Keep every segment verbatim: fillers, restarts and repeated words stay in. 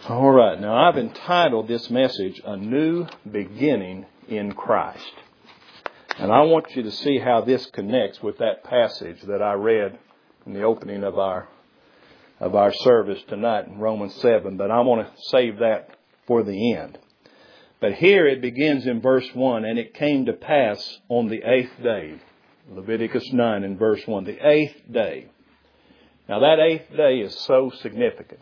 All right, now I've entitled this message, A New Beginning in Christ. And I want you to see how this connects with that passage that I read in the opening of our of our service tonight in Romans seven, but I want to save that for the end. But here it begins in verse one, and it came to pass on the eighth day, Leviticus nine and verse one, the eighth day. Now that eighth day is so significant.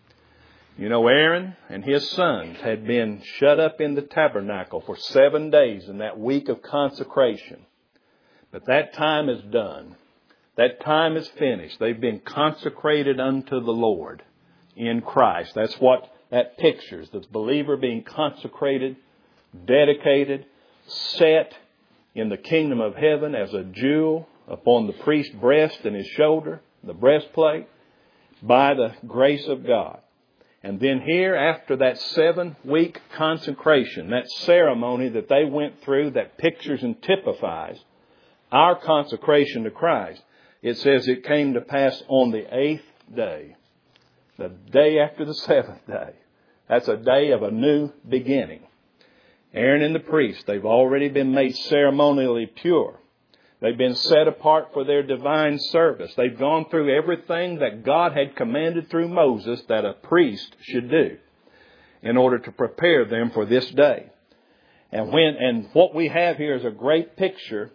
You know, Aaron and his sons had been shut up in the tabernacle for seven days in that week of consecration. But that time is done. That time is finished. They've been consecrated unto the Lord in Christ. That's what that pictures. The believer being consecrated, dedicated, set in the kingdom of heaven as a jewel upon the priest's breast and his shoulder, the breastplate, by the grace of God. And then here, after that seven-week consecration, that ceremony that they went through that pictures and typifies our consecration to Christ, it says it came to pass on the eighth day, the day after the seventh day. That's a day of a new beginning. Aaron and the priest, they've already been made ceremonially pure. They've been set apart for their divine service. They've gone through everything that God had commanded through Moses that a priest should do in order to prepare them for this day. And when and what we have here is a great picture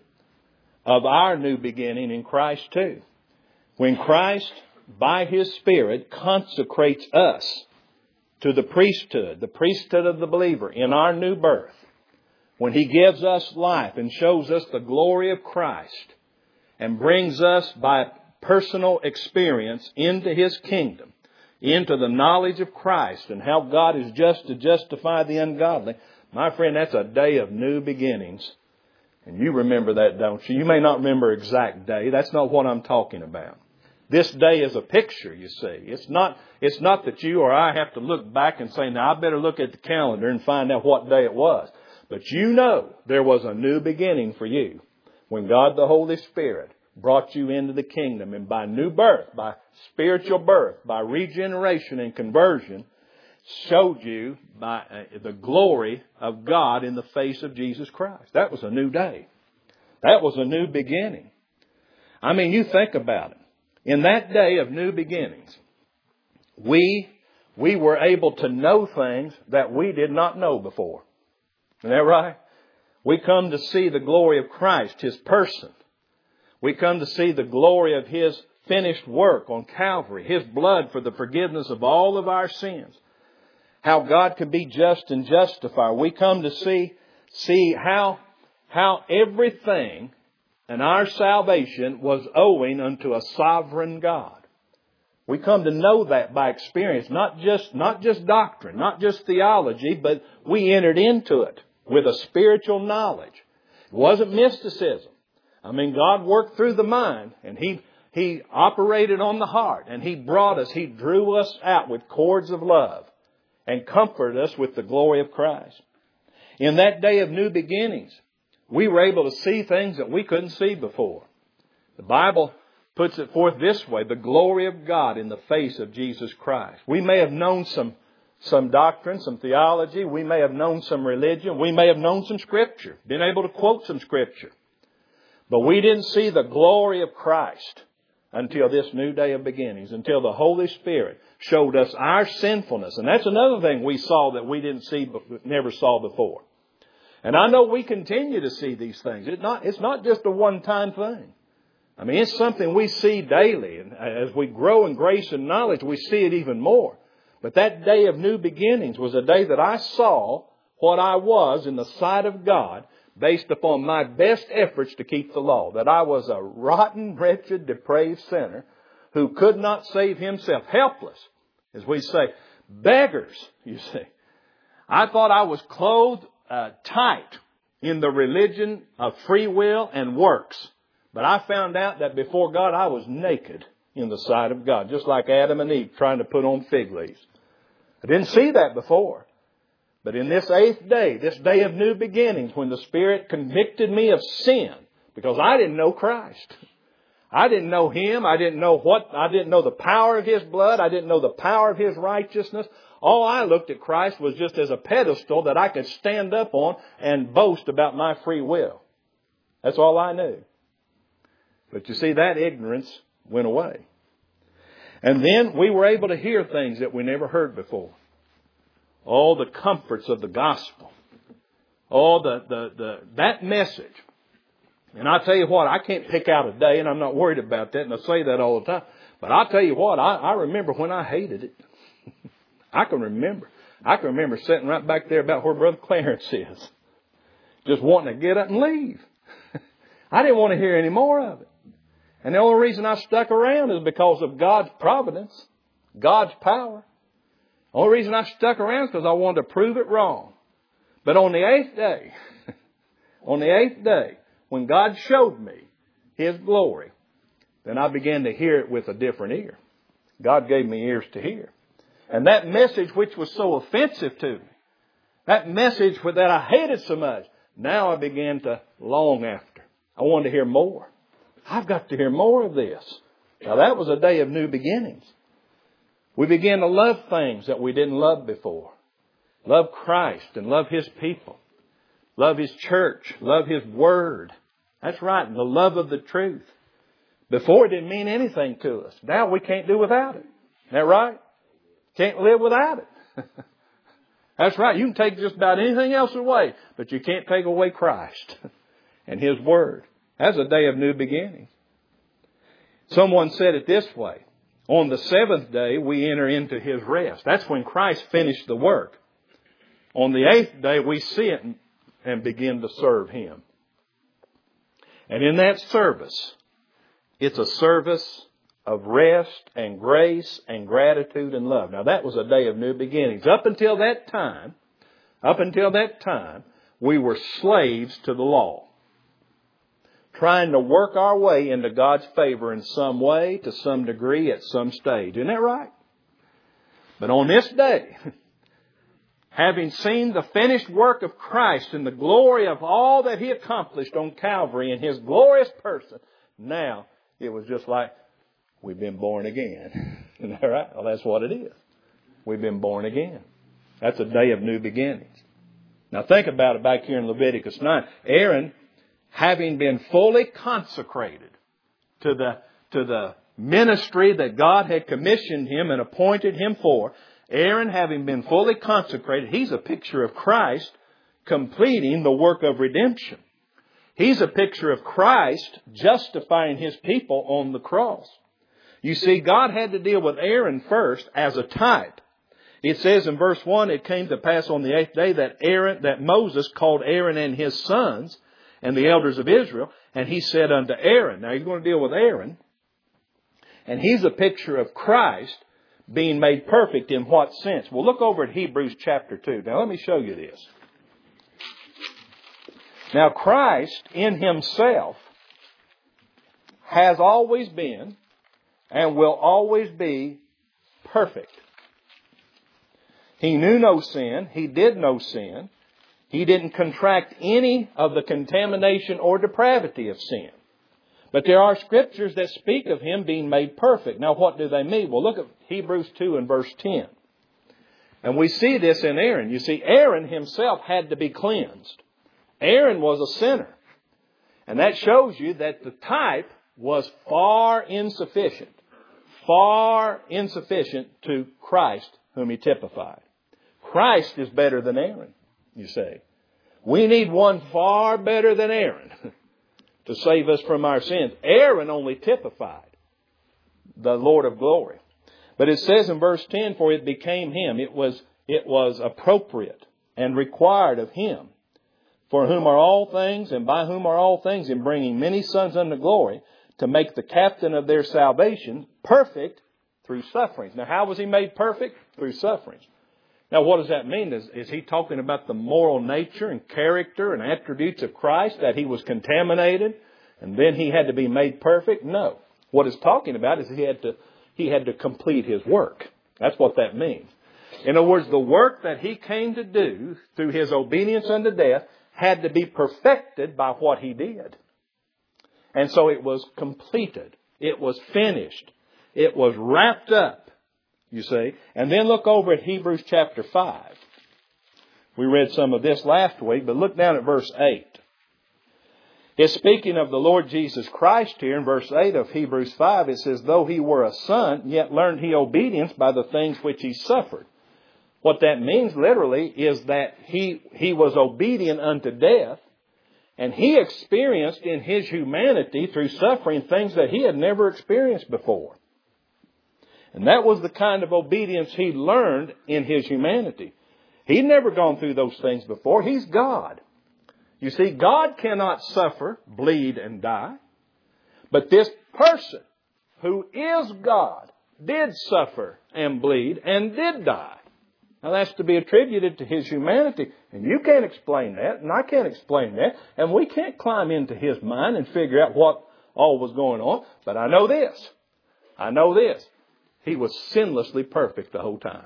of our new beginning in Christ too. When Christ, by His Spirit, consecrates us to the priesthood, the priesthood of the believer in our new birth. When He gives us life and shows us the glory of Christ and brings us by personal experience into His kingdom, into the knowledge of Christ and how God is just to justify the ungodly, my friend, that's a day of new beginnings. And you remember that, don't you? You may not remember exact day. That's not what I'm talking about. This day is a picture, you see. It's not, it's not that you or I have to look back and say, now I better look at the calendar and find out what day it was. But you know there was a new beginning for you when God the Holy Spirit brought you into the kingdom. And by new birth, by spiritual birth, by regeneration and conversion, showed you by uh, the glory of God in the face of Jesus Christ. That was a new day. That was a new beginning. I mean, you think about it. In that day of new beginnings, we, we were able to know things that we did not know before. Isn't that right? We come to see the glory of Christ, His person. We come to see the glory of His finished work on Calvary, His blood for the forgiveness of all of our sins. How God can be just and justify. We come to see, see how, how everything in our salvation was owing unto a sovereign God. We come to know that by experience, not just, not just doctrine, not just theology, but we entered into it with a spiritual knowledge. It wasn't mysticism. I mean, God worked through the mind and He, He operated on the heart and He brought us, He drew us out with cords of love and comforted us with the glory of Christ. In that day of new beginnings, we were able to see things that we couldn't see before. The Bible puts it forth this way, the glory of God in the face of Jesus Christ. We may have known some, some doctrine, some theology. We may have known some religion. We may have known some Scripture, been able to quote some Scripture. But we didn't see the glory of Christ until this new day of beginnings, until the Holy Spirit showed us our sinfulness. And that's another thing we saw that we didn't see, never saw before. And I know we continue to see these things. It's not, it's not just a one-time thing. I mean, it's something we see daily. And as we grow in grace and knowledge, we see it even more. But that day of new beginnings was a day that I saw what I was in the sight of God based upon my best efforts to keep the law. That I was a rotten, wretched, depraved sinner who could not save himself. Helpless, as we say. Beggars, you see. I thought I was clothed uh, tight in the religion of free will and works. But I found out that before God, I was naked in the sight of God. Just like Adam and Eve trying to put on fig leaves. I didn't see that before. But in this eighth day, this day of new beginnings, when the Spirit convicted me of sin, because I didn't know Christ. I didn't know Him. I didn't know what, I didn't know the power of His blood. I didn't know the power of His righteousness. All I looked at Christ was just as a pedestal that I could stand up on and boast about my free will. That's all I knew. But you see, that ignorance went away. And then we were able to hear things that we never heard before. All the comforts of the gospel. All the, the, the, that message. And I tell you what, I can't pick out a day, and I'm not worried about that, and I say that all the time. But I'll tell you what, I, I remember when I hated it. I can remember. I can remember sitting right back there about where Brother Clarence is. Just wanting to get up and leave. I didn't want to hear any more of it. And the only reason I stuck around is because of God's providence, God's power. The only reason I stuck around is because I wanted to prove it wrong. But on the eighth day, on the eighth day, when God showed me His glory, then I began to hear it with a different ear. God gave me ears to hear. And that message which was so offensive to me, that message that I hated so much, now I began to long after. I wanted to hear more. I've got to hear more of this. Now that was a day of new beginnings. We began to love things that we didn't love before. Love Christ and love His people. Love His church. Love His Word. That's right. The love of the truth. Before it didn't mean anything to us. Now we can't do without it. Isn't that right? Can't live without it. That's right. You can take just about anything else away, but you can't take away Christ and His Word. That's a day of new beginnings. Someone said it this way. On the seventh day, we enter into His rest. That's when Christ finished the work. On the eighth day, we sit and begin to serve Him. And in that service, it's a service of rest and grace and gratitude and love. Now that was a day of new beginnings. Up until that time, up until that time, we were slaves to the law. Trying to work our way into God's favor in some way, to some degree, at some stage. Isn't that right? But on this day, having seen the finished work of Christ and the glory of all that He accomplished on Calvary in His glorious person, now it was just like, we've been born again. Isn't that right? Well, that's what it is. We've been born again. That's a day of new beginnings. Now think about it back here in Leviticus nine. Aaron, having been fully consecrated to the, to the ministry that God had commissioned him and appointed him for, Aaron, having been fully consecrated, he's a picture of Christ completing the work of redemption. He's a picture of Christ justifying His people on the cross. You see, God had to deal with Aaron first as a type. It says in verse one, it came to pass on the eighth day that Aaron, that Moses called Aaron and his sons and the elders of Israel, and he said unto Aaron. Now he's going to deal with Aaron, and he's a picture of Christ being made perfect in what sense? Well, look over at Hebrews chapter two. Now let me show you this. Now Christ in Himself has always been and will always be perfect. He knew no sin. He did no sin. He didn't contract any of the contamination or depravity of sin. But there are scriptures that speak of Him being made perfect. Now what do they mean? Well, look at Hebrews two and verse ten. And we see this in Aaron. You see, Aaron himself had to be cleansed. Aaron was a sinner. And that shows you that the type was far insufficient. Far insufficient to Christ whom He typified. Christ is better than Aaron, you say. We need one far better than Aaron to save us from our sins. Aaron only typified the Lord of glory. But it says in verse ten, for it became Him. It was, it was appropriate and required of Him, for whom are all things and by whom are all things, in bringing many sons unto glory, to make the captain of their salvation perfect through sufferings. Now, how was He made perfect? Through sufferings. Now, what does that mean? Is, is He talking about the moral nature and character and attributes of Christ, that He was contaminated and then He had to be made perfect? No. What it's talking about is He had to, He had to complete His work. That's what that means. In other words, the work that He came to do through His obedience unto death had to be perfected by what He did. And so it was completed. It was finished. It was wrapped up, you see. And then look over at Hebrews chapter five. We read some of this last week, but look down at verse eight. It's speaking of the Lord Jesus Christ here in verse eight of Hebrews five. It says, though he were a son, yet learned he obedience by the things which he suffered. What that means literally is that he, he was obedient unto death, and he experienced in his humanity through suffering things that he had never experienced before. And that was the kind of obedience he learned in his humanity. He'd never gone through those things before. He's God. You see, God cannot suffer, bleed, and die. But this person who is God did suffer and bleed and did die. Now that's to be attributed to his humanity. And you can't explain that, and I can't explain that. And we can't climb into his mind and figure out what all was going on. But I know this. I know this. He was sinlessly perfect the whole time.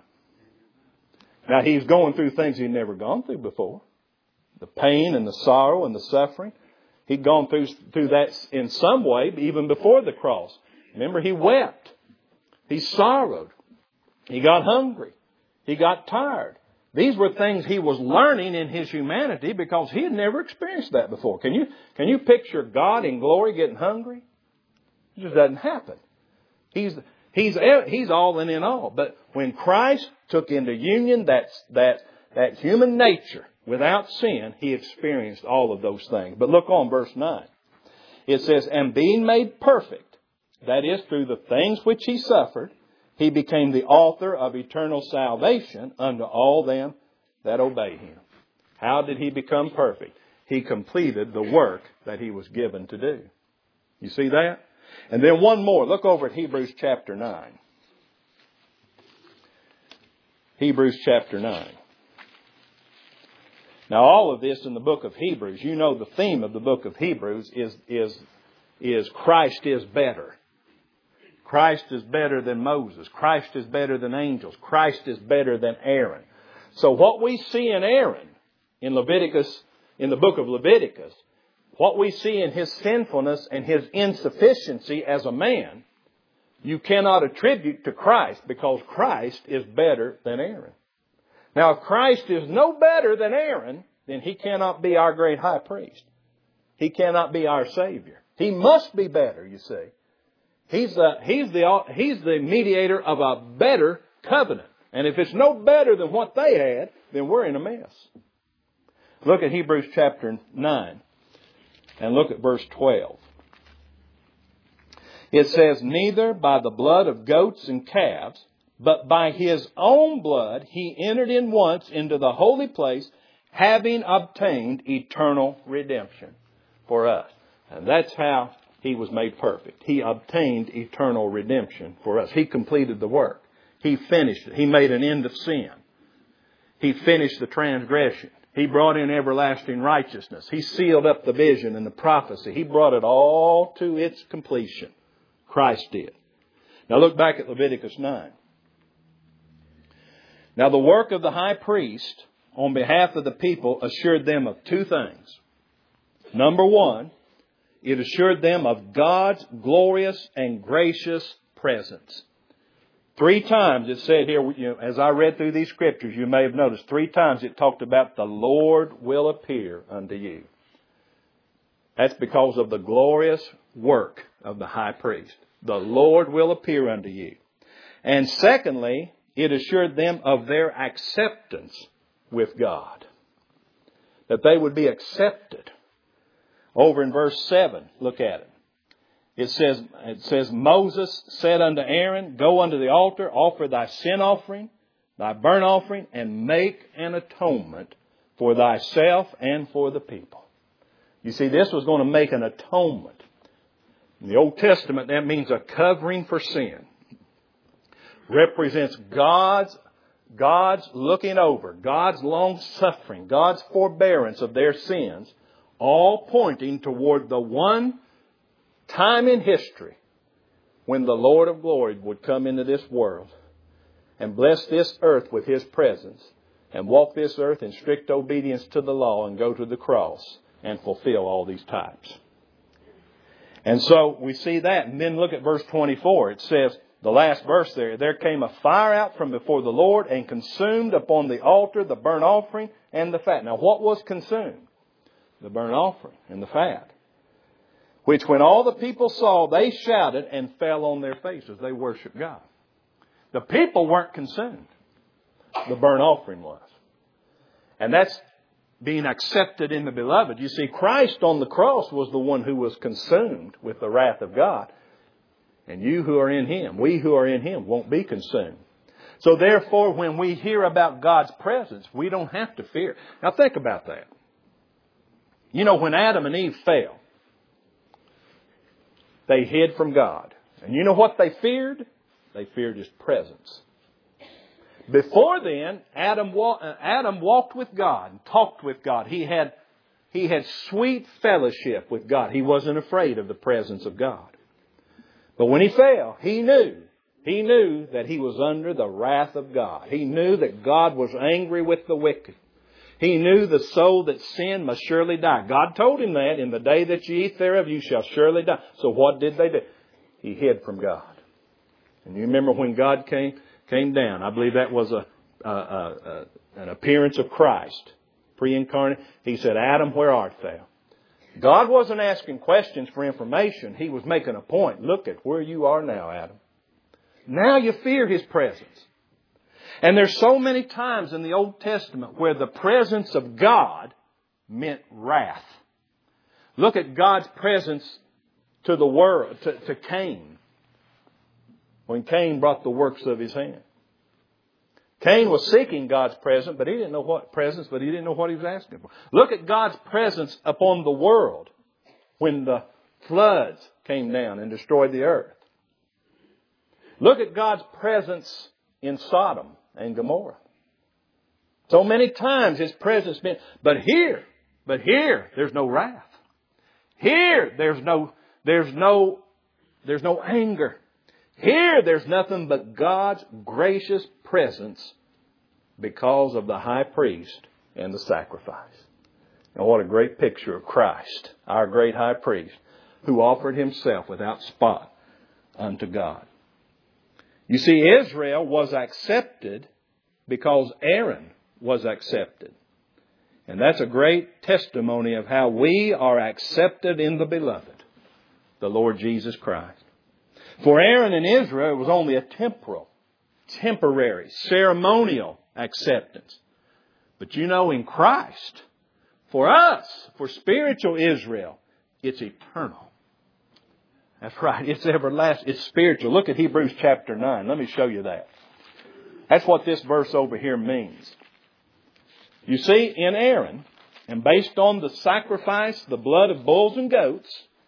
Now he's going through things he'd never gone through before. The pain and the sorrow and the suffering. He'd gone through, through that in some way even before the cross. Remember, he wept. He sorrowed. He got hungry. He got tired. These were things he was learning in his humanity because he had never experienced that before. Can you, can you picture God in glory getting hungry? It just doesn't happen. He's, he's, he's all and in all. But when Christ took into union that, that, that human nature without sin, he experienced all of those things. But look on verse nine. It says, and being made perfect, that is through the things which he suffered, he became the author of eternal salvation unto all them that obey him. How did he become perfect? He completed the work that he was given to do. You see that? And then one more. Look over at Hebrews chapter nine. Hebrews chapter nine. Now all of this in the book of Hebrews, you know the theme of the book of Hebrews is, is, is Christ is better. Christ is better than Moses. Christ is better than angels. Christ is better than Aaron. So what we see in Aaron, in Leviticus, in the book of Leviticus, what we see in his sinfulness and his insufficiency as a man, you cannot attribute to Christ because Christ is better than Aaron. Now, if Christ is no better than Aaron, then he cannot be our great high priest. He cannot be our Savior. He must be better, you see. He's the, he's the, he's the mediator of a better covenant. And if it's no better than what they had, then we're in a mess. Look at Hebrews chapter nine and look at verse twelve. It says, neither by the blood of goats and calves, but by his own blood he entered in once into the holy place, having obtained eternal redemption for us. And that's how he was made perfect. He obtained eternal redemption for us. He completed the work. He finished it. He made an end of sin. He finished the transgression. He brought in everlasting righteousness. He sealed up the vision and the prophecy. He brought it all to its completion. Christ did. Now look back at Leviticus nine. Now the work of the high priest on behalf of the people assured them of two things. Number one, it assured them of God's glorious and gracious presence. Three times it said here, you know, as I read through these scriptures, you may have noticed, three times it talked about the Lord will appear unto you. That's because of the glorious work of the high priest. The Lord will appear unto you. And secondly, it assured them of their acceptance with God. That they would be accepted. Over in verse seven, look at it. It says, it says, Moses said unto Aaron, go unto the altar, offer thy sin offering, thy burnt offering, and make an atonement for thyself and for the people. You see, this was going to make an atonement. In the Old Testament, that means a covering for sin. Represents God's, God's looking over, God's long suffering, God's forbearance of their sins, all pointing toward the one time in history when the Lord of glory would come into this world and bless this earth with his presence and walk this earth in strict obedience to the law and go to the cross and fulfill all these types. And so we see that. And then look at verse twenty-four. It says, the last verse there, there came a fire out from before the Lord and consumed upon the altar the burnt offering and the fat. Now what was consumed? The burnt offering and the fat. Which when all the people saw, they shouted and fell on their faces. They worshiped God. The people weren't consumed. The burnt offering was. And that's being accepted in the beloved. You see, Christ on the cross was the one who was consumed with the wrath of God. And you who are in Him, we who are in Him, won't be consumed. So therefore, when we hear about God's presence, we don't have to fear. Now think about that. You know, when Adam and Eve fell, they hid from God. And you know what they feared? They feared His presence. Before then, Adam, wa- Adam walked with God and talked with God. He had, he had sweet fellowship with God. He wasn't afraid of the presence of God. But when he fell, he knew, he knew that he was under the wrath of God. He knew that God was angry with the wicked. He knew the soul that sinned must surely die. God told him that, in the day that you eat thereof, you shall surely die. So what did they do? He hid from God. And you remember when God came, came down, I believe that was a, a, a, a an appearance of Christ, pre-incarnate. He said, Adam, where art thou? God wasn't asking questions for information. He was making a point. Look at where you are now, Adam. Now you fear His presence. And there's so many times in the Old Testament where the presence of God meant wrath. Look at God's presence to the world, to, to Cain, when Cain brought the works of his hand. Cain was seeking God's presence, but he didn't know what presence, but he didn't know what he was asking for. Look at God's presence upon the world when the floods came down and destroyed the earth. Look at God's presence in Sodom and Gomorrah. So many times His presence meant, but here, but here, there's no wrath. Here, there's no, there's no, there's no anger. Here, there's nothing but God's gracious presence because of the high priest and the sacrifice. And what a great picture of Christ, our great high priest, who offered Himself without spot unto God. You see, Israel was accepted because Aaron was accepted. And that's a great testimony of how we are accepted in the beloved, the Lord Jesus Christ. For Aaron and Israel, it was only a temporal, temporary, ceremonial acceptance. But you know, in Christ, for us, for spiritual Israel, it's eternal. That's right. It's everlasting. It's spiritual. Look at Hebrews chapter nine. Let me show you that. That's what this verse over here means. You see, in Aaron, and based on the sacrifice, the blood of bulls and goats,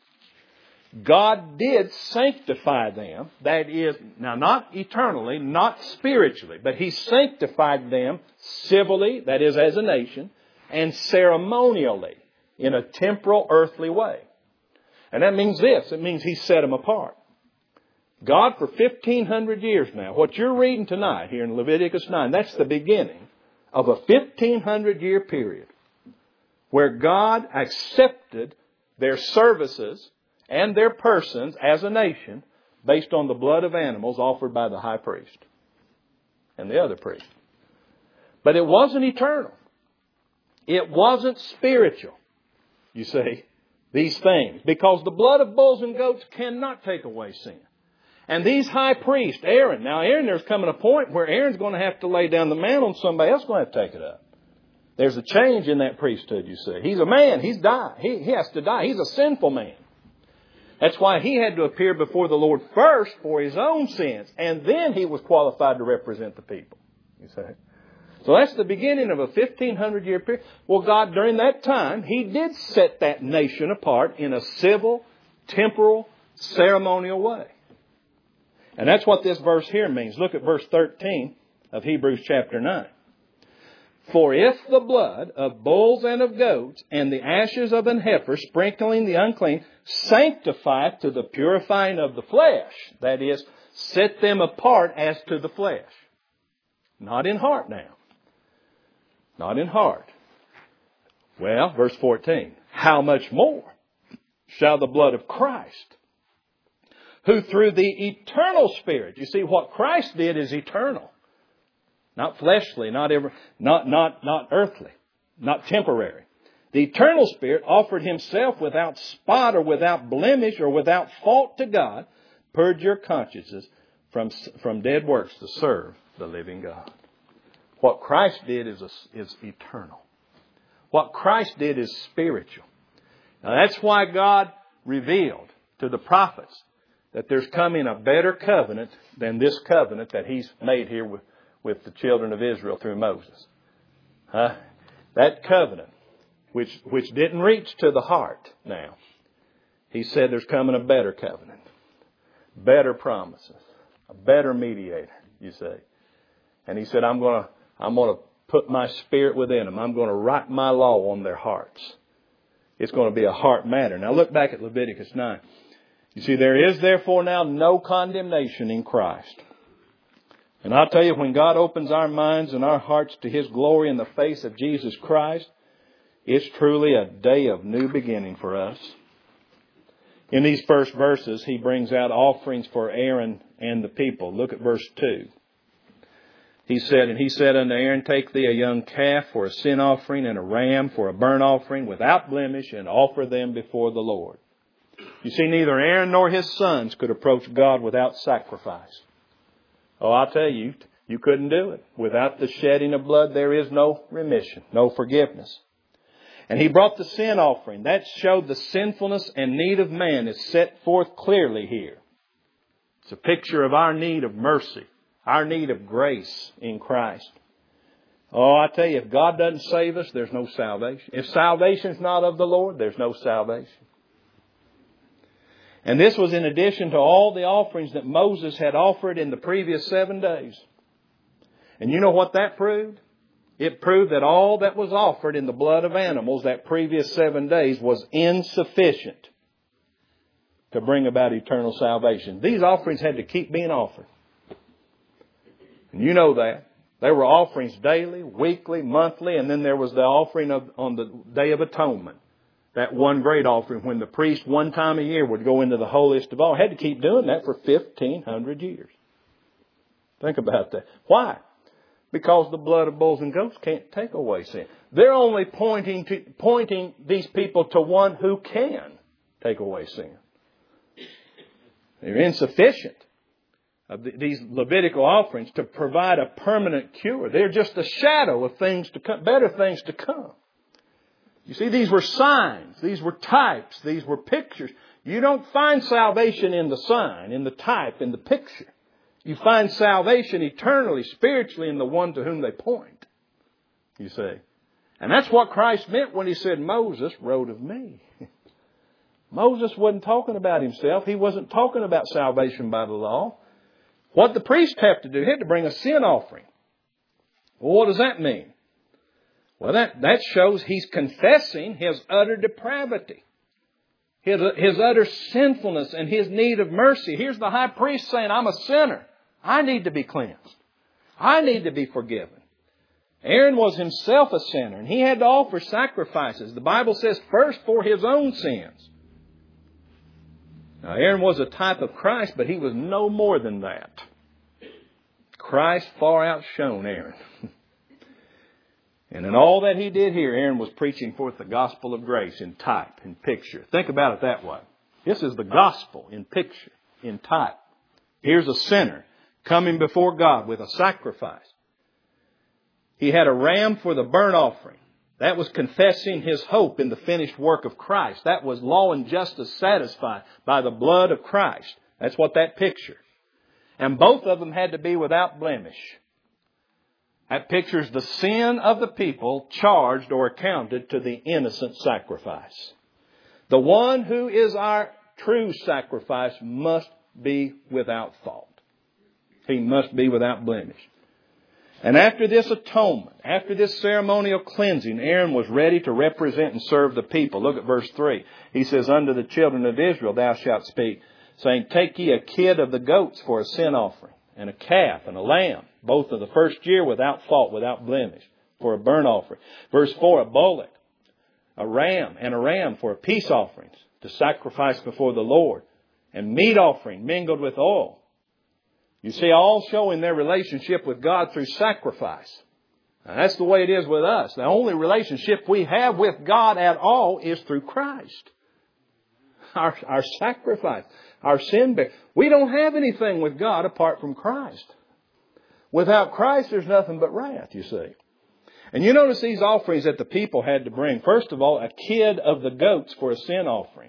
God did sanctify them. That is, now not eternally, not spiritually, but He sanctified them civilly, that is as a nation, and ceremonially in a temporal earthly way. And that means this, it means He set them apart. God for fifteen hundred years now, what you're reading tonight here in Leviticus nine, that's the beginning of a fifteen hundred year period where God accepted their services and their persons as a nation based on the blood of animals offered by the high priest and the other priest. But it wasn't eternal. It wasn't spiritual, you see, these things. Because the blood of bulls and goats cannot take away sin. And these high priests, Aaron, now Aaron, there's coming a point where Aaron's going to have to lay down the mantle and somebody else is going to have to take it up. There's a change in that priesthood, you see. He's a man. He's died. He, he has to die. He's a sinful man. That's why he had to appear before the Lord first for his own sins. And then he was qualified to represent the people. You see? So that's the beginning of a fifteen hundred year period. Well, God, during that time, He did set that nation apart in a civil, temporal, ceremonial way. And that's what this verse here means. Look at verse thirteen of Hebrews chapter nine. For if the blood of bulls and of goats and the ashes of an heifer sprinkling the unclean sanctify to the purifying of the flesh, that is, set them apart as to the flesh. Not in heart now. Not in heart. Well, verse fourteen. How much more shall the blood of Christ, who through the eternal Spirit, you see, what Christ did is eternal. Not fleshly, not ever, not, not, not earthly, not temporary. The eternal Spirit offered Himself without spot or without blemish or without fault to God. Purge your consciences from, from dead works to serve the living God. What Christ did is, a, is eternal. What Christ did is spiritual. Now that's why God revealed to the prophets that there's coming a better covenant than this covenant that He's made here with, with the children of Israel through Moses. Huh? That covenant, which, which didn't reach to the heart now. He said there's coming a better covenant. Better promises. A better mediator, you say. And He said, I'm going to, I'm going to put my Spirit within them. I'm going to write my law on their hearts. It's going to be a heart matter. Now look back at Leviticus nine. You see, there is therefore now no condemnation in Christ. And I'll tell you, when God opens our minds and our hearts to His glory in the face of Jesus Christ, it's truly a day of new beginning for us. In these first verses, He brings out offerings for Aaron and the people. Look at verse two. He said, and He said unto Aaron, take thee a young calf for a sin offering and a ram for a burnt offering without blemish, and offer them before the Lord. You see, neither Aaron nor his sons could approach God without sacrifice. Oh, I'll tell you, you couldn't do it. Without the shedding of blood, there is no remission, no forgiveness. And He brought the sin offering. That showed the sinfulness and need of man is set forth clearly here. It's a picture of our need of mercy, our need of grace in Christ. Oh, I tell you, if God doesn't save us, there's no salvation. If salvation's not of the Lord, there's no salvation. And this was in addition to all the offerings that Moses had offered in the previous seven days. And you know what that proved? It proved that all that was offered in the blood of animals that previous seven days was insufficient to bring about eternal salvation. These offerings had to keep being offered. And you know that. There were offerings daily, weekly, monthly, and then there was the offering of, on the Day of Atonement. That one great offering when the priest one time a year would go into the holiest of all. Had to keep doing that for fifteen hundred years. Think about that. Why? Because the blood of bulls and goats can't take away sin. They're only pointing to pointing these people to one who can take away sin. They're insufficient of these Levitical offerings to provide a permanent cure. They're just a shadow of things to come, better things to come. You see, these were signs. These were types. These were pictures. You don't find salvation in the sign, in the type, in the picture. You find salvation eternally, spiritually in the one to whom they point. You see. And that's what Christ meant when He said, Moses wrote of me. Moses wasn't talking about himself. He wasn't talking about salvation by the law. What the priest had to do, he had to bring a sin offering. Well, what does that mean? Well, that, that shows he's confessing his utter depravity. His, his utter sinfulness and his need of mercy. Here's the high priest saying, I'm a sinner. I need to be cleansed. I need to be forgiven. Aaron was himself a sinner, and he had to offer sacrifices. The Bible says first for his own sins. Now, Aaron was a type of Christ, but he was no more than that. Christ far outshone Aaron. And in all that he did here, Aaron was preaching forth the gospel of grace in type, in picture. Think about it that way. This is the gospel in picture, in type. Here's a sinner coming before God with a sacrifice. He had a ram for the burnt offering. That was confessing his hope in the finished work of Christ. That was law and justice satisfied by the blood of Christ. That's what that pictured. And both of them had to be without blemish. That pictures the sin of the people charged or accounted to the innocent sacrifice. The one who is our true sacrifice must be without fault. He must be without blemish. And after this atonement, after this ceremonial cleansing, Aaron was ready to represent and serve the people. Look at verse three. He says, unto the children of Israel thou shalt speak, saying, take ye a kid of the goats for a sin offering, and a calf and a lamb, both of the first year without fault, without blemish, for a burnt offering. Verse four, a bullock a ram and a ram for peace offerings to sacrifice before the Lord, and meat offering mingled with oil. You see, all showing their relationship with God through sacrifice. Now, that's the way it is with us. The only relationship we have with God at all is through Christ. Our, our sacrifice, our sin bear. We don't have anything with God apart from Christ. Without Christ, there's nothing but wrath, you see. And you notice these offerings that the people had to bring. First of all, a kid of the goats for a sin offering.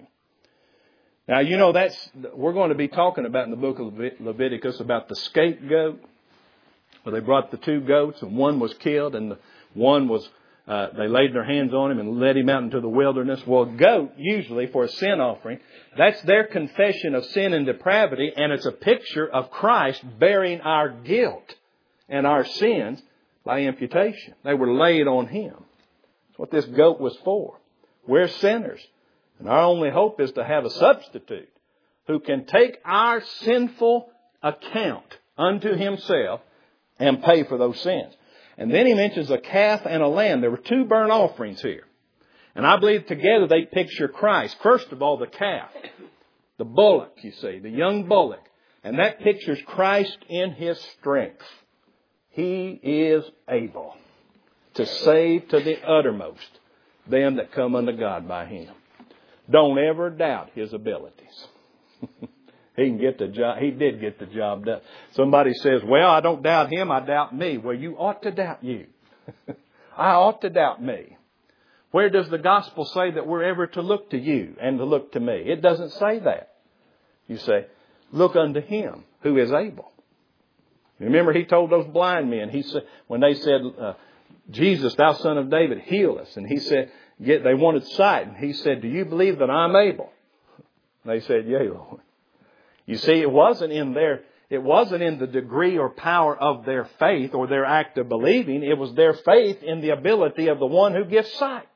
Now, you know, that's, we're going to be talking about in the book of Leviticus about the scapegoat. Where they brought the two goats and one was killed and the one was, uh, they laid their hands on him and led him out into the wilderness. Well, a goat, usually for a sin offering, that's their confession of sin and depravity, and it's a picture of Christ bearing our guilt and our sins by imputation. They were laid on Him. That's what this goat was for. We're sinners. And our only hope is to have a substitute who can take our sinful account unto Himself and pay for those sins. And then He mentions a calf and a lamb. There were two burnt offerings here. And I believe together they picture Christ. First of all, the calf. The bullock, you see. The young bullock. And that pictures Christ in His strength. He is able to save to the uttermost them that come unto God by Him. Don't ever doubt His abilities. He can get the job. He did get the job done. Somebody says, well, I don't doubt Him, I doubt me. Well, you ought to doubt you. I ought to doubt me. Where does the gospel say that we're ever to look to you and to look to me? It doesn't say that. You say, look unto Him who is able. Remember, He told those blind men, He said, when they said, uh, Jesus, thou Son of David, heal us. And He said, get, they wanted sight. And He said, do you believe that I'm able? And they said, yea, Lord. You see, it wasn't in their, it wasn't in the degree or power of their faith or their act of believing. It was their faith in the ability of the one who gives sight.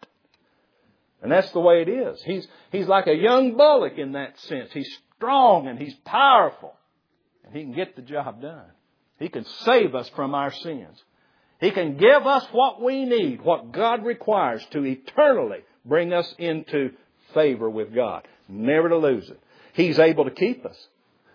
And that's the way it is. He's, he's like a young bullock in that sense. He's strong and He's powerful. And He can get the job done. He can save us from our sins. He can give us what we need, what God requires to eternally bring us into favor with God. Never to lose it. He's able to keep us.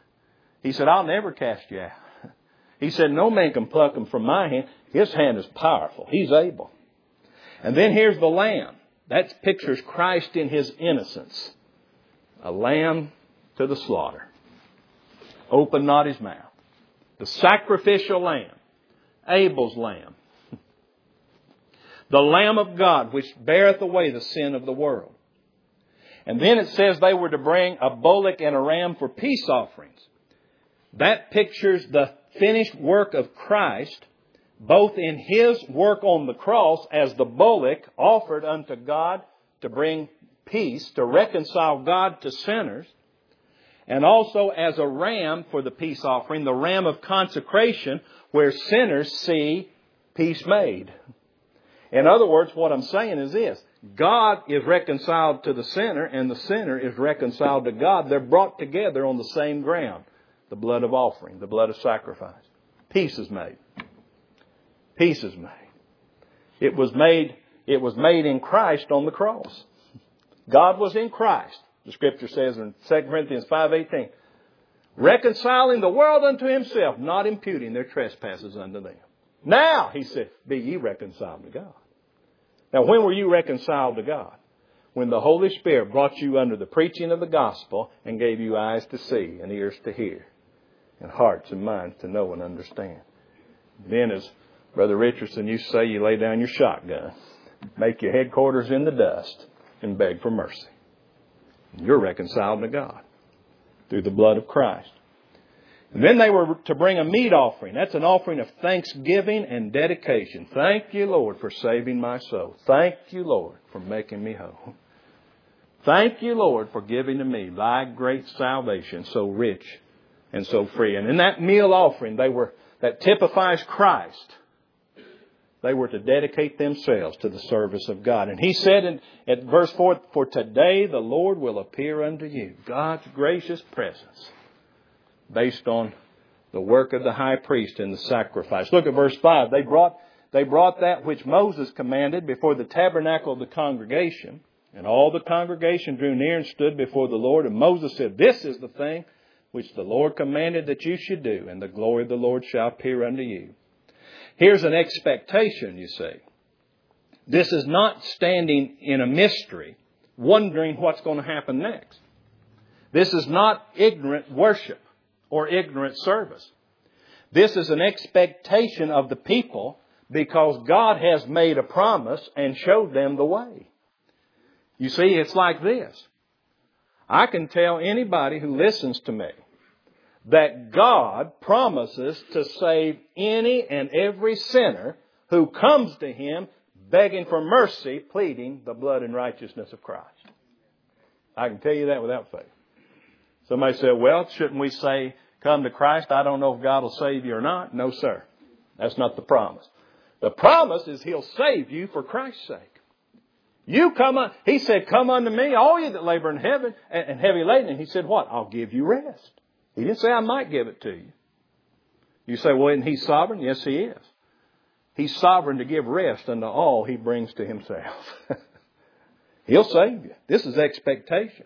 He said, I'll never cast you out. He said, no man can pluck them from my hand. His hand is powerful. He's able. And then here's the lamb. That pictures Christ in His innocence. A lamb to the slaughter. Open not His mouth. The sacrificial lamb. Abel's lamb. The Lamb of God, which beareth away the sin of the world. And then it says they were to bring a bullock and a ram for peace offerings. That pictures the finished work of Christ, both in His work on the cross as the bullock offered unto God to bring peace, to reconcile God to sinners, and also as a ram for the peace offering, the ram of consecration, where sinners see peace made. In other words, what I'm saying is this. God is reconciled to the sinner and the sinner is reconciled to God. They're brought together on the same ground. The blood of offering, the blood of sacrifice. Peace is made. Peace is made. It was made, it was made in Christ on the cross. God was in Christ. The Scripture says in Second Corinthians five eighteen, reconciling the world unto Himself, not imputing their trespasses unto them. Now, He said, be ye reconciled to God. Now, when were you reconciled to God? When the Holy Spirit brought you under the preaching of the gospel and gave you eyes to see and ears to hear and hearts and minds to know and understand. Then, as Brother Richardson used to say, you lay down your shotgun, make your headquarters in the dust, and beg for mercy. You're reconciled to God through the blood of Christ. And then they were to bring a meat offering. That's an offering of thanksgiving and dedication. Thank you, Lord, for saving my soul. Thank you, Lord, for making me whole. Thank you, Lord, for giving to me thy great salvation, so rich and so free. And in that meal offering, they were that typifies Christ. They were to dedicate themselves to the service of God. And He said in at verse four, for today the Lord will appear unto you. God's gracious presence. Based on the work of the high priest and the sacrifice. Look at verse five. They brought they brought that which Moses commanded before the tabernacle of the congregation. And all the congregation drew near and stood before the Lord. And Moses said, this is the thing which the Lord commanded that you should do, and the glory of the Lord shall appear unto you. Here's an expectation, you see. This is not standing in a mystery, wondering what's going to happen next. This is not ignorant worship or ignorant service. This is an expectation of the people because God has made a promise and showed them the way. You see, it's like this. I can tell anybody who listens to me that God promises to save any and every sinner who comes to Him begging for mercy, pleading the blood and righteousness of Christ. I can tell you that without faith. Somebody said, well, shouldn't we say, come to Christ? I don't know if God will save you or not. No, sir. That's not the promise. The promise is He'll save you for Christ's sake. You come on, He said, come unto me, all you that labor in heaven and heavy laden. And He said, what? I'll give you rest. He didn't say I might give it to you. You say, well, isn't He sovereign? Yes, He is. He's sovereign to give rest unto all He brings to Himself. He'll save you. This is expectation.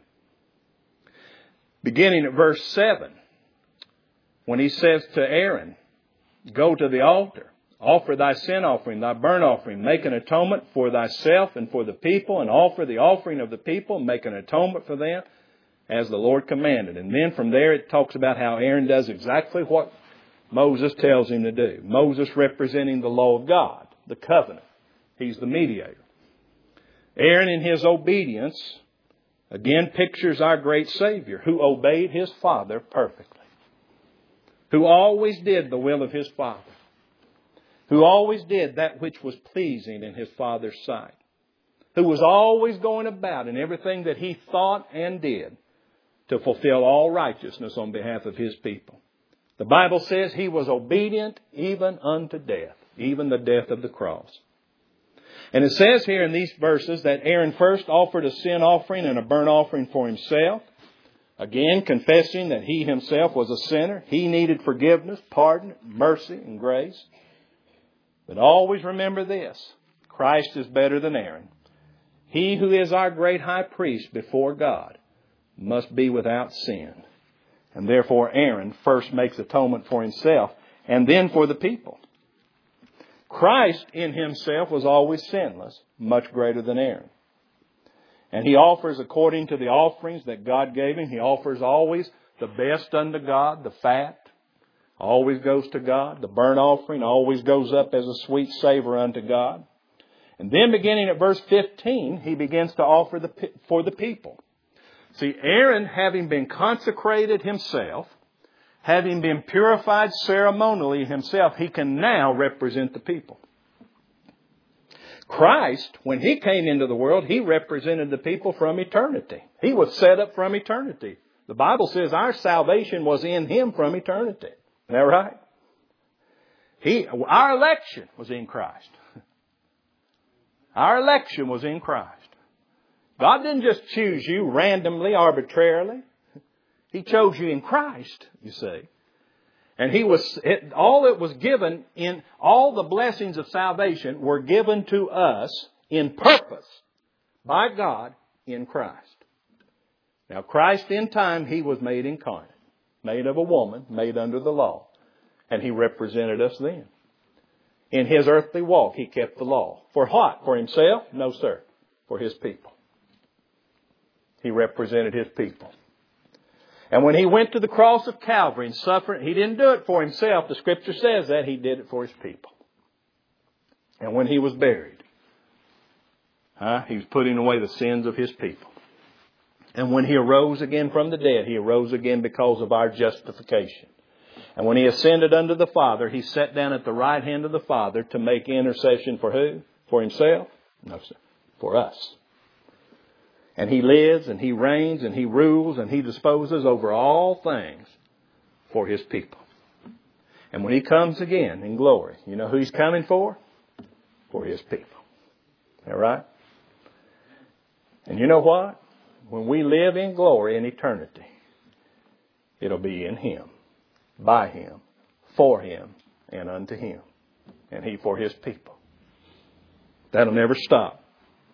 Beginning at verse seven, when He says to Aaron, go to the altar, offer thy sin offering, thy burnt offering, make an atonement for thyself and for the people, and offer the offering of the people, make an atonement for them, as the Lord commanded. And then from there it talks about how Aaron does exactly what Moses tells him to do. Moses representing the law of God, the covenant. He's the mediator. Aaron in his obedience, again, pictures our great Savior who obeyed His Father perfectly. Who always did the will of His Father. Who always did that which was pleasing in His Father's sight. Who was always going about in everything that He thought and did to fulfill all righteousness on behalf of His people. The Bible says He was obedient even unto death, even the death of the cross. And it says here in these verses that Aaron first offered a sin offering and a burnt offering for himself. Again, confessing that he himself was a sinner. He needed forgiveness, pardon, mercy, and grace. But always remember this. Christ is better than Aaron. He who is our great high priest before God must be without sin. And therefore Aaron first makes atonement for himself and then for the people. Christ in Himself was always sinless, much greater than Aaron. And He offers according to the offerings that God gave Him. He offers always the best unto God, the fat. Always goes to God. The burnt offering always goes up as a sweet savor unto God. And then beginning at verse fifteen, He begins to offer the, for the people. See, Aaron, having been consecrated himself, having been purified ceremonially himself, he can now represent the people. Christ, when He came into the world, He represented the people from eternity. He was set up from eternity. The Bible says our salvation was in Him from eternity. Isn't that right? He, our election was in Christ. Our election was in Christ. God didn't just choose you randomly, arbitrarily. He chose you in Christ, you see. And He was, it, all that was given in, all the blessings of salvation were given to us in purpose by God in Christ. Now Christ in time, He was made incarnate, made of a woman, made under the law. And He represented us then. In His earthly walk, He kept the law. For what? For Himself? No, sir. For His people. He represented His people. And when He went to the cross of Calvary and suffered, He didn't do it for Himself. The Scripture says that. He did it for His people. And when He was buried, huh, He was putting away the sins of His people. And when He arose again from the dead, He arose again because of our justification. And when He ascended unto the Father, He sat down at the right hand of the Father to make intercession for who? For Himself? No, sir. For us. And He lives and He reigns and He rules and He disposes over all things for His people. And when He comes again in glory, you know who He's coming for? For His people. All right? And you know what? When we live in glory in eternity, it'll be in Him, by Him, for Him, and unto Him. and He for His people. That'll never stop.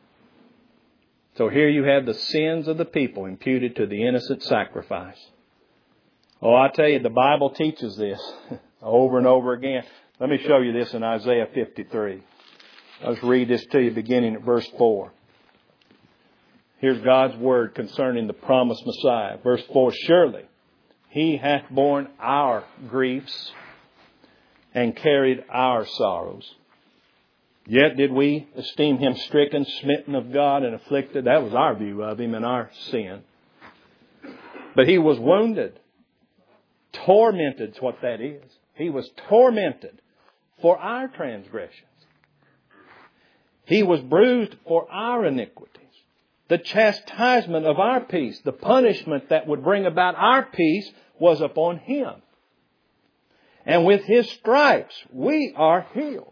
So here you have the sins of the people imputed to the innocent sacrifice. Oh, I tell you, the Bible teaches this over and over again. Let me show you this in Isaiah fifty-three. Let's read this to you beginning at verse four. Here's God's word concerning the promised Messiah. Verse four, surely He hath borne our griefs and carried our sorrows. Yet did we esteem Him stricken, smitten of God, and afflicted. That was our view of Him and our sin. But He was wounded. Tormented is what that is. He was tormented for our transgressions. He was bruised for our iniquities. The chastisement of our peace, the punishment that would bring about our peace, was upon Him. And with His stripes we are healed.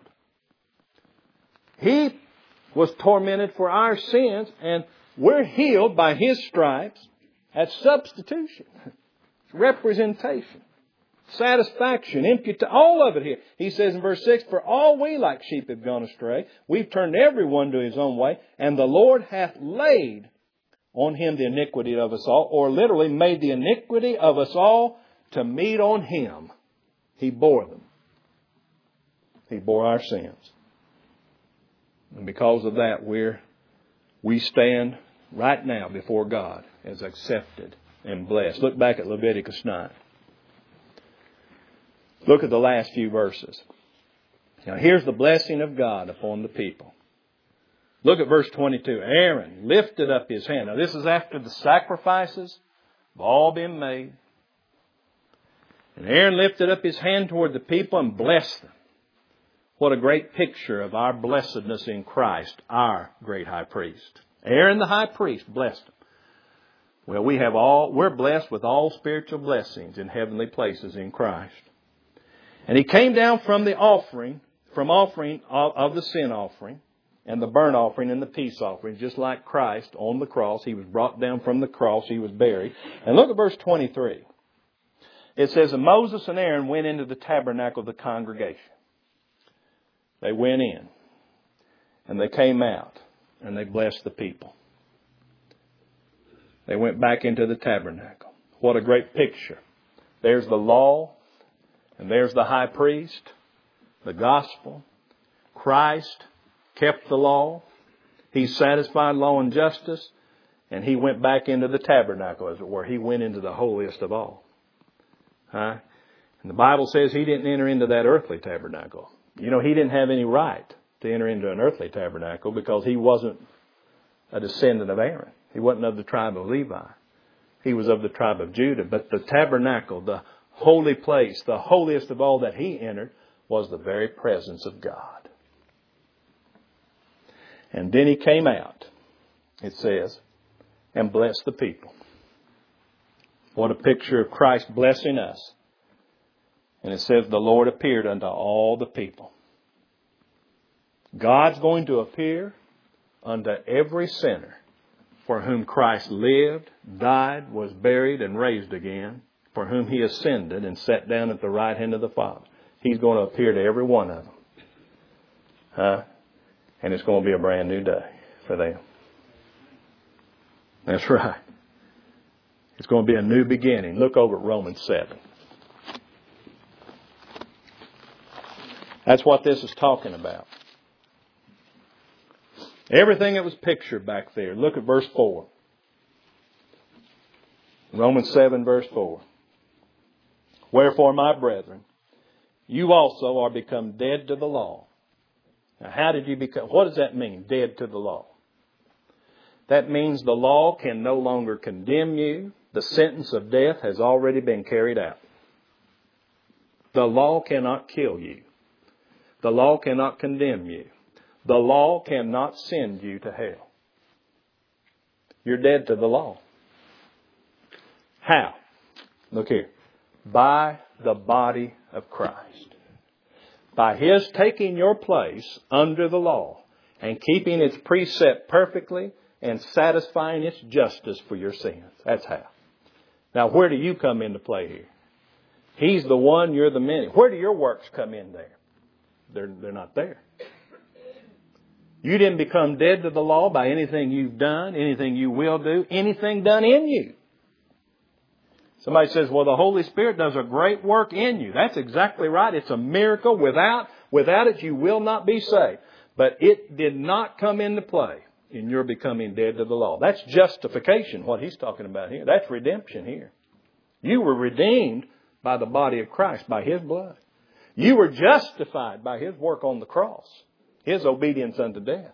He was tormented for our sins, and we're healed by His stripes. That's substitution. Representation, satisfaction, imputation, all of it here. He says in verse six, for all we like sheep have gone astray. We've turned every one to his own way, and the Lord hath laid on Him the iniquity of us all, or literally made the iniquity of us all to meet on Him. He bore them. He bore our sins. And because of that, we're, we stand right now before God as accepted and blessed. Look back at Leviticus nine. Look at the last few verses. Now here's the blessing of God upon the people. Look at verse twenty-two. Aaron lifted up his hand. Now this is after the sacrifices have all been made. And Aaron lifted up his hand toward the people and blessed them. What a great picture of our blessedness in Christ, our great high priest. Aaron the high priest blessed them. Well, we have all, we're blessed with all spiritual blessings in heavenly places in Christ. And he came down from the offering, from offering of, of the sin offering and the burnt offering and the peace offering, just like Christ on the cross. He was brought down from the cross. He was buried. And look at verse twenty-three. It says, and Moses and Aaron went into the tabernacle of the congregation. They went in and they came out and they blessed the people. They went back into the tabernacle. What a great picture. There's the law, and there's the high priest, the gospel. Christ kept the law. He satisfied law and justice, and He went back into the tabernacle, as it were. He went into the holiest of all. Huh? And the Bible says He didn't enter into that earthly tabernacle. You know, He didn't have any right to enter into an earthly tabernacle because He wasn't a descendant of Aaron. He wasn't of the tribe of Levi. He was of the tribe of Judah. But the tabernacle, the holy place, the holiest of all that He entered, was the very presence of God. And then He came out, it says, and blessed the people. What a picture of Christ blessing us. And it says, the Lord appeared unto all the people. God's going to appear unto every sinner for whom Christ lived, died, was buried, and raised again, for whom He ascended and sat down at the right hand of the Father. He's going to appear to every one of them. Huh? And it's going to be a brand new day for them. That's right. It's going to be a new beginning. Look over at Romans seven. That's what this is talking about. Everything that was pictured back there. Look at verse four. Romans seven verse four. Wherefore, my brethren, you also are become dead to the law. Now, how did you become? What does that mean, dead to the law? That means the law can no longer condemn you. The sentence of death has already been carried out. The law cannot kill you. The law cannot condemn you. The law cannot send you to hell. You're dead to the law. How? Look here. By the body of Christ. By His taking your place under the law and keeping its precept perfectly and satisfying its justice for your sins. That's how. Now, where do you come into play here? He's the one, you're the many. Where do your works come in there? they're, they're not there. You didn't become dead to the law by anything you've done, anything you will do, anything done in you. Somebody says, well, the Holy Spirit does a great work in you. That's exactly right. It's a miracle. Without, without it, you will not be saved. But it did not come into play in your becoming dead to the law. That's justification, what he's talking about here. That's redemption here. You were redeemed by the body of Christ, by His blood. You were justified by His work on the cross, His obedience unto death.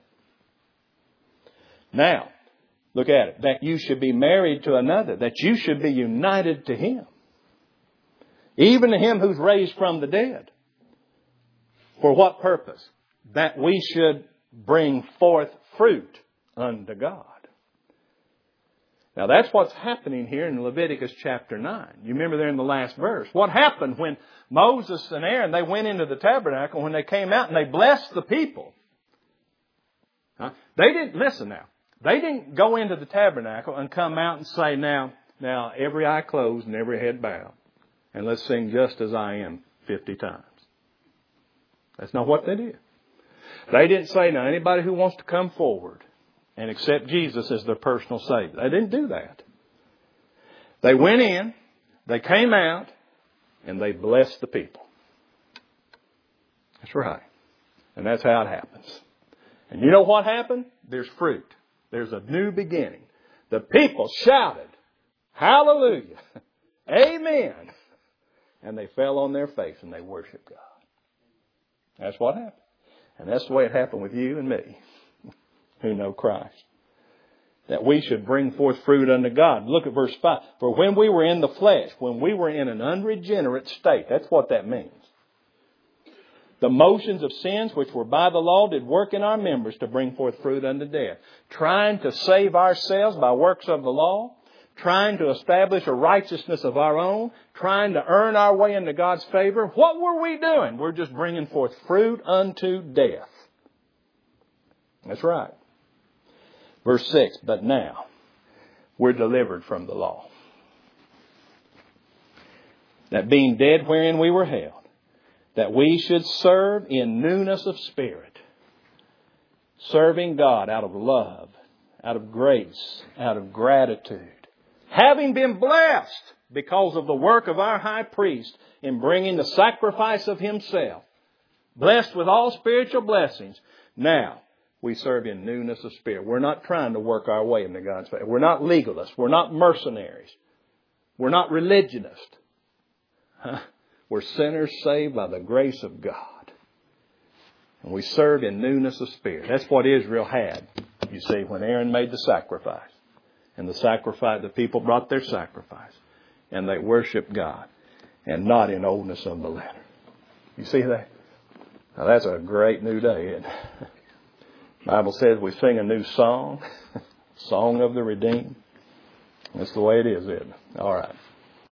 Now, look at it. That you should be married to another. That you should be united to Him. Even to Him who's raised from the dead. For what purpose? That we should bring forth fruit unto God. Now that's what's happening here in Leviticus chapter nine. You remember there in the last verse. What happened when Moses and Aaron, they went into the tabernacle, when they came out and they blessed the people. Huh? They didn't, listen now, they didn't go into the tabernacle and come out and say, now, now every eye closed and every head bowed. And let's sing Just As I Am fifty times. That's not what they did. They didn't say, now anybody who wants to come forward and accept Jesus as their personal Savior. They didn't do that. They went in, they came out, and they blessed the people. That's right. And that's how it happens. And you know what happened? There's fruit. There's a new beginning. The people shouted, hallelujah, amen. And they fell on their face and they worshiped God. That's what happened. And that's the way it happened with you and me who know Christ. That we should bring forth fruit unto God. Look at verse five. For when we were in the flesh, when we were in an unregenerate state, that's what that means. The motions of sins which were by the law did work in our members to bring forth fruit unto death. Trying to save ourselves by works of the law. Trying to establish a righteousness of our own. Trying to earn our way into God's favor. What were we doing? We're just bringing forth fruit unto death. That's right. Verse six, but now we're delivered from the law. That being dead wherein we were held, that we should serve in newness of spirit. Serving God out of love, out of grace, out of gratitude. Having been blessed because of the work of our high priest in bringing the sacrifice of himself. Blessed with all spiritual blessings. Now, we serve in newness of spirit. We're not trying to work our way into God's favor. We're not legalists. We're not mercenaries. We're not religionists. Huh? We're sinners saved by the grace of God. And we serve in newness of spirit. That's what Israel had, you see, when Aaron made the sacrifice. And the sacrifice, the people brought their sacrifice. And they worshiped God. And not in oldness of the letter. You see that? Now that's a great new day, isn't it? The Bible says we sing a new song, song of the redeemed. That's the way it is, isn't it? All right.